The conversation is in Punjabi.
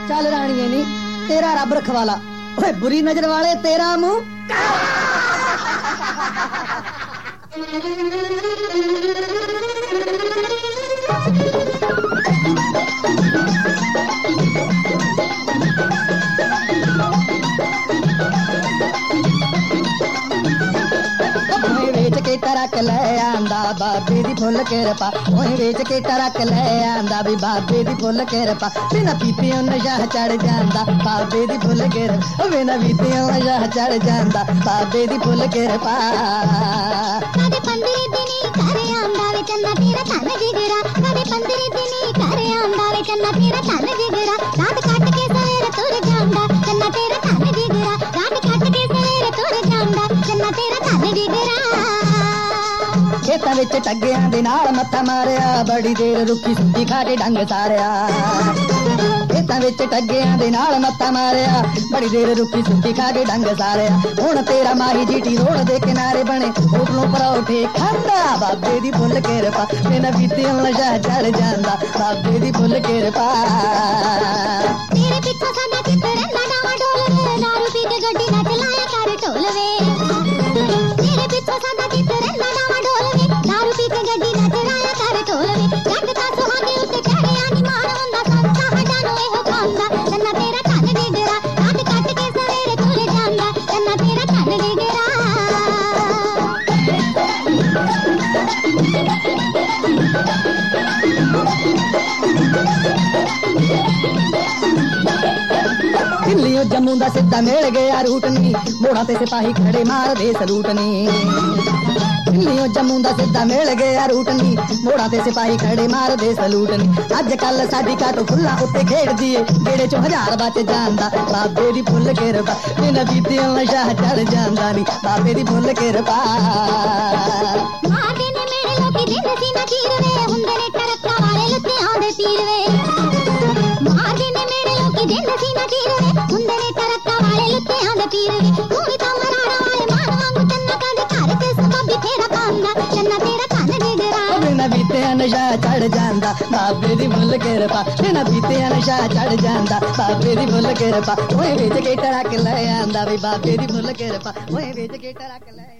ਚੱਲ ਰਾਣੀਏ ਨੀ ਤੇਰਾ ਰੱਬ ਰਖਵਾਲਾ। ਓਏ ਬੁਰੀ ਨਜ਼ਰ ਵਾਲੇ ਤੇਰਾ ਮੂੰਹ ਵੇਚ ਕੇ ਟਰੱਕ ਲੈ ਆਂਦਾ ਬਾਬੇ ਦੀ ਫੁੱਲ ਕਿਰਪਾ। ਓਏ ਵੇਚ ਕੇ ਟਰੱਕ ਲੈ ਆਂਦਾ ਵੀ ਬਾਬੇ ਦੀ ਫੁੱਲ ਕਿਰਪਾ। ਬਿਨਾ ਪੀਤਿਆਂ ਨਸ਼ਾ ਚੜ ਜਾਂਦਾ ਬਾਬੇ ਦੀ ਫੁੱਲ ਕਿਰਪਾ। ਬਿਨਾ ਪੀਤਿਆਂ ਨਸ਼ਾ ਚੜ ਜਾਂਦਾ ਬਾਬੇ ਦੀ ਫੁੱਲ ਕਿਰਪਾ। ਕਦੇ 15 ਦਿਨੀ ਘਰ ਆਂਦਾ ਵੇ ਚੰਨਾ ਤੇਰਾ ਧਨ ਜਿਗਰਾ। ਕਦੇ 15 ਦਿਨੀ ਘਰ ਆਂਦਾ ਵੇ ਚੰਨਾ ਤੇਰਾ ਧਨ ਜਿਗਰਾ। ਰਾਤ ਕੱਟ ਕੇ ਸਵੇਰੇ ਤੁਰ ਜਾਂਦਾ ਚੰਨਾ ਤੇਰਾ ਧਨ ਜਿਗਰਾ। ਰਾਤ ਕੱਟ ਕੇ ਸਵੇਰੇ ਤੁਰ ਜਾਂਦਾ ਚੰਨਾ ਤੇਰਾ ਧਨ ਜਿਗਰਾ। ਖੇਤਾਂ ਵਿੱਚ ਟੱਗਿਆਂ ਦੇ ਨਾਲ ਮੱਥਾ ਮਾਰਿਆ ਬੜੀ ਦੇਰ ਰੁੱਖੀ ਸੁੱਕੀ ਖਾ ਕੇ ਡੰਗ ਸਾਰਿਆ। ਖੇਤਾਂ ਵਿੱਚ ਟੱਗਿਆਂ ਦੇ ਨਾਲ ਮੱਥਾ ਮਾਰਿਆ ਬੜੀ ਦੇਰ ਰੁੱਖੀ ਸੁੱਕੀ ਖਾ ਕੇ ਡੰਗ ਸਾਰਿਆ। ਹੁਣ ਤੇਰਾ ਮਾਹੀ ਜੀਟੀ ਰੋਡ ਦੇ ਕਿਨਾਰੇ ਬਣੇ ਹੋਟਲੋਂ ਪਰੌਠੇ ਖਾਂਦਾ ਬਾਬੇ ਦੀ ਫੁੱਲ ਕਿਰਪਾ। ਬਿਨਾ ਪੀਤਿਆਂ ਨਸ਼ਾ ਚੜ ਜਾਂਦਾ ਬਾਬੇ ਦੀ ਫੁੱਲ ਕਿਰਪਾ। ਤੇਰੇ ਪਿੱਛੋਂ ਸਾਡਾ ਚਿੱਤ ਰਹਿੰਦਾ ਡਾਵਾਂ ਡੋਲ ਵੇ। ਦਾਰੂ ਪੀ ਕੇ ਗੱਡੀ ਨਾ ਚਲਾਇਆ ਕਰ ਢੋਲ ਵੇ। ਤੇਰੇ ਪਿੱਛੋਂ ਸਾਡਾ ਚਿੱਤ ਰਹਿੰਦਾ ਡਾਵਾਂ ਡੋਲ ਵੇ। ਦਾਰੂ ਪੀ ਕੇ ਗੱਡੀ ਨਾ ਚਲਾਇਆ ਕਰ ਢੋਲ ਵੇ। ਜੱਟ ਦਾ ਸੁਹਾਗੇ ਉੱਤੇ ਚੜਿਆ ਨੀ ਮਾਣ ਹੁੰਦਾ ਸੰਤਾ ਸਾਡਾ ਨੂੰ ਇਹੋ ਖਾਂਦਾ ਚੰਨਾ ਤੇਰਾ ਧਨ ਜਿਗਰਾ। ਰਾਤ ਕੱਟ ਕੇ ਸਵੇਰੇ ਤੁਰ ਜਾਂਦਾ ਚੰਨਾ ਤੇਰਾ ਧਨ ਜਿਗਰਾ। ਦਿੱਲੀਓਂ ਜੰਮੂ ਦਾ ਸਿੱਧਾ ਮਿਲ ਗਿਆ ਰੂਟ ਨੀ ਮੋੜਾਂ ਤੇ ਸਿਪਾਹੀ ਖੜੇ ਮਾਰਦੇ ਸਲੂਟ ਨੀ। ਦਿੱਲੀਓਂ ਜੰਮੂ ਦਾ ਸਿੱਧਾ ਮਿਲ ਗਿਆ ਰੂਟ ਨੀ ਮੋੜਾਂ ਤੇ ਸਿਪਾਹੀ ਖੜੇ ਮਾਰਦੇ ਸਲੂਟ ਨੀ। ਅੱਜ ਕੱਲ ਸਾਡੀ ਕਾਟੋ ਫੁੱਲਾਂ ਉੱਤੇ ਖੇਡਦੀ ਏ ਗੇੜੇ ਚੋਂ 1000 ਬਚ ਜਾਂਦਾ ਬਾਬੇ ਦੀ ਫੁੱਲ ਕਿਰਪਾ। ਬਿਨਾ ਪੀਤਿਆਂ ਨਸ਼ਾ ਚੜ ਜਾਂਦਾ ਨੀ ਬਾਬੇ ਦੀ ਫੁੱਲ ਕਿਰਪਾ। ਮਾਰਦੇ ਨੇ ਮੇਰੇ ਲੋਕੀ ਦਿਨ ਸੀ ਨਾ ਚੀਰ ਵੇ। ਹੁੰਦੇ ਨੇ ਟਰੱਕਾਂ ਵਾਲੇ ਲੁੱਟਿਆਂ ਦੇ ਪੀਰ ਵੇ। ਮਾਰਦੇ ਨੇ ਮੇਰੇ ਲੋਕੀ ਦਿਨ ਸੀ ਨਾ ਚੀਰ ਵੇ। ਹੁੰਦੇ ਨੇ ਟਰੱਕਾਂ ਵਾਲੇ ਲੁੱਟਿਆਂ ਦੇ ਪੀਰ ਵੇ। ਤੂੰ ਵੀ ਤਾਂ ਮਰਾੜਾ ਵਾਲੇ ਮਾਨ ਵਾਂਗੂ ਚੰਨਾ ਕਦੇ ਘਰ ਤੇ ਸਬਾਬੀ ਫੇਰਾ ਪਾਉਂਦਾ ਚੰਨਾ ਤੇਰਾ ਧਨ ਜਿਗਰਾ। ਬਿਨਾ ਪੀਤਿਆਂ ਨਸ਼ਾ ਚੜ ਜਾਂਦਾ ਬਾਬੇ ਦੀ ਫੁੱਲ ਕਿਰਪਾ। ਬਿਨਾ ਪੀਤਿਆਂ ਨਸ਼ਾ ਚੜ ਜਾਂਦਾ ਬਾਬੇ ਦੀ ਫੁੱਲ ਕਿਰਪਾ। ਓਏ ਵੇਚ ਕੇ ਟਰੱਕ ਲੈ ਆਂਦਾ ਵੀ ਬਾਬੇ ਦੀ ਫੁੱਲ ਕਿਰਪਾ। ਓਏ ਵੇਚ ਕੇ ਟਰੱਕ ਲੈ